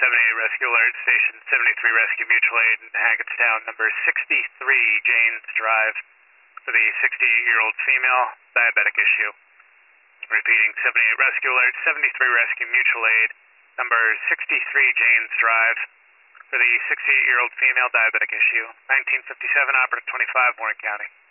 78 Rescue Alert, Station 73 Rescue Mutual Aid in Hackettstown, number 63 Janes Drive, for the 68-year-old female, diabetic issue. Repeating, 78 Rescue Alert, 73 Rescue Mutual Aid, number 63 Janes Drive, for the 68-year-old female, diabetic issue. 1957, operative 25, Warren County.